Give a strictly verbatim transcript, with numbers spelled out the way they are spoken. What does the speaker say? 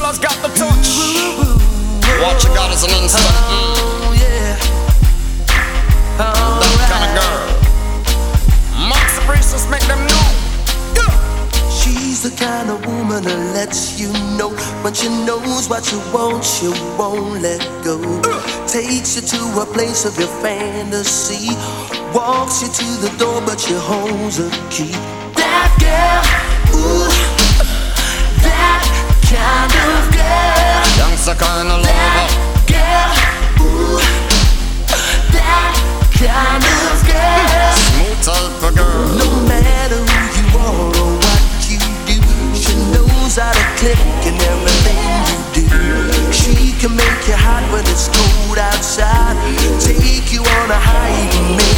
has got the touch. What you got is an instant. Oh, yeah. That Alright. kind of girl. Max Priestess make them know. Yeah. She's the kind of woman that lets you know when she knows what you want, she won't let go. Uh. Takes you to a place of your fantasy. Walks you to the door, but she holds a key. That girl, ooh, that kind of girl. Youngster kind of That lover. girl, ooh, that kind of girl. Smooth type of girl. No matter who you are or what you do, she knows how to click in everything you do. She can make you hot when it's cold outside. Take you on a high, even make